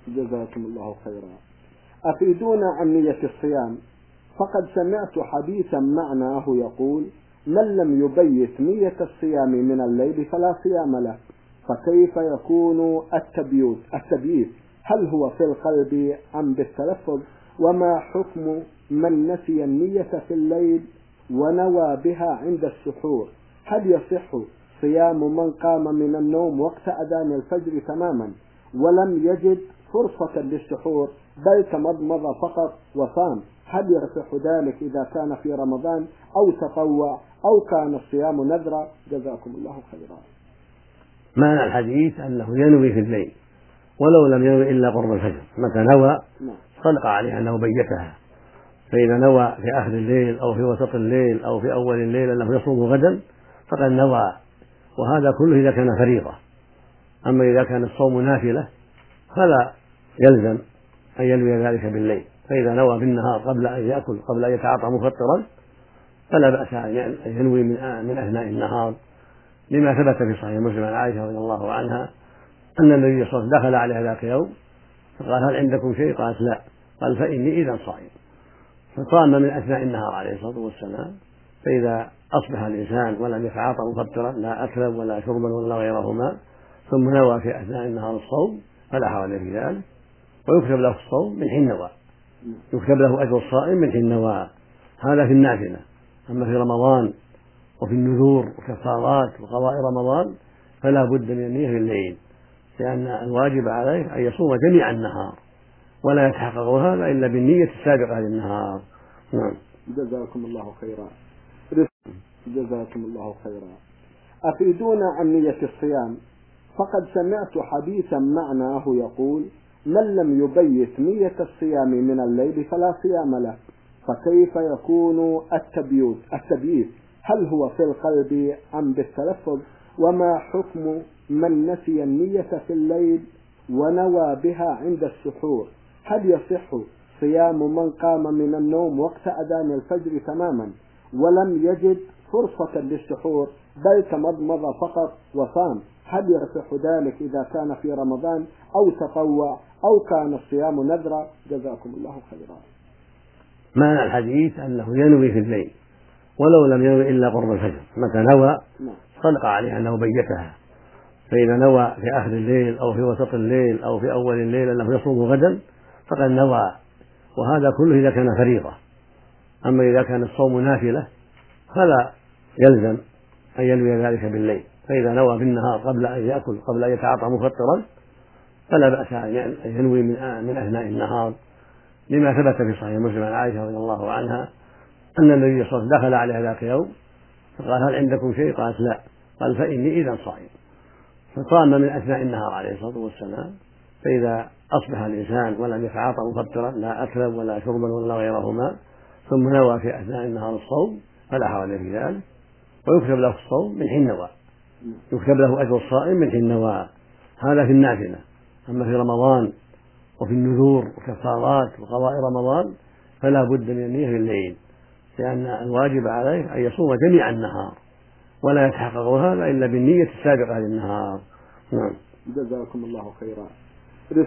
جزاكم الله خيرا. أفيدونا عن نية الصيام، فقد سمعت حديثا معناه يقول: من لم يبيت نية الصيام من الليل فلا صيام له، فكيف يكون التبييت؟ هل هو في القلب أم بالتلفظ؟ وما حكم من نسي النية في الليل ونوى بها عند السحور؟ هل يصح صيام من قام من النوم وقت أذان الفجر تماما ولم يجد فرصة للسحور بل تمضمض فقط وصام؟ هل يصح ذلك إذا كان في رمضان أو تطوع أو كان الصيام نذرا؟ جزاكم الله خيرا. معنى الحديث أنه ينوي في الليل ولو لم ينوي إلا قرب الفجر، متى نوى صدق عليه أنه بيتها، فإذا نوى في آخر الليل أو في وسط الليل أو في أول الليل أنه يصوم غدا فقد نوى، وهذا كله إذا كان فريضة. أما إذا كان الصوم نافلة فلا يلزم أن ينوي ذلك بالليل، فإذا نوى بالنهار قبل أن يأكل قبل أن يتعاطى مفطرا فلا بأس أن ينوي من أثناء النهار، لما ثبت في صحيح مسلم عن عائشة رضي الله عنها أن النبي صلى الله عليه وسلم دخل عليها ذاك يوم فقال: هل عندكم شيء؟ قالت: لا. قال: فإني إذا صائم. فصام من أثناء النهار عليه الصلاة والسلام، فإذا أصبح الإنسان ولم يتعاطى مفطرا لا أكلا ولا شربا ولا غيرهما ثم نوى في أثناء النهار الصوم فلا حرج في ذلك، ويكتب له الصوم من حين نوى، يكتب له أجر الصائم من حين نوى. هذا في النافلة. أما في رمضان وفي النذور وكفارات وقضاء رمضان فلا بد من النية في الليل، لأن الواجب عليه أن يصوم جميع النهار ولا يتحقق هذا إلا بالنية السابقة للنهار. نعم. جزاكم الله خيرا. جزاكم الله خيرا. أفيدونا عن نية الصيام، فقد سمعت حديثا معناه يقول: من لم يبيت نية الصيام من الليل فلا صيام له، فكيف يكون التبييت؟ هل هو في القلب أم بالتلفظ؟ وما حكم من نسي النية في الليل ونوى بها عند السحور؟ هل يصح صيام من قام من النوم وقت أذان الفجر تماما ولم يجد فرصة للسحور بل تمضمض فقط وصام؟ هل يصح ذلك إذا كان في رمضان أو تطوع أو كان الصيام نذرا؟ جزاكم الله خيرا. معنى الحديث أنه ينوي في الليل ولو لم ينوي إلا قرب الفجر، متى نوى صدق عليه أنه بيتها، فإذا نوى في آخر الليل أو في وسط الليل أو في أول الليل أنه يصوم غدا فقد نوى، وهذا كله إذا كان فريضة. أما إذا كان الصوم نافلة فلا يلزم أن ينوي ذلك بالليل، فإذا نوى بالنهار قبل أن يأكل قبل أن يتعاطى مفطرا فلا بأس أن ينوي من أثناء النهار، لما ثبت في صحيح مسلم عن عائشة رضي الله عنها أن النبي صلى الله عليه وسلم دخل عليها ذاك يوم فقال: هل عندكم شيء؟ قالت: لا. قال: فإني إذا صائم. فصام من أثناء النهار عليه الصلاة والسلام، فإذا أصبح الإنسان ولم يتعاطى مفطرا لا أكلا ولا شربا ولا غيرهما ثم نوى في أثناء النهار الصوم فلا حرج في ذلك، ويكتب له الصوم من حين نوى، يكتب له أجر الصائم من حين نوى. هذا في النافلة. أما في رمضان وفي النذور وكفارات وقضاء رمضان فلا بد من النية في الليل، لأن الواجب عليه أن يصوم جميع النهار ولا يتحقق هذا إلا بالنية السابقة للنهار. نعم. جزاكم الله خيرا.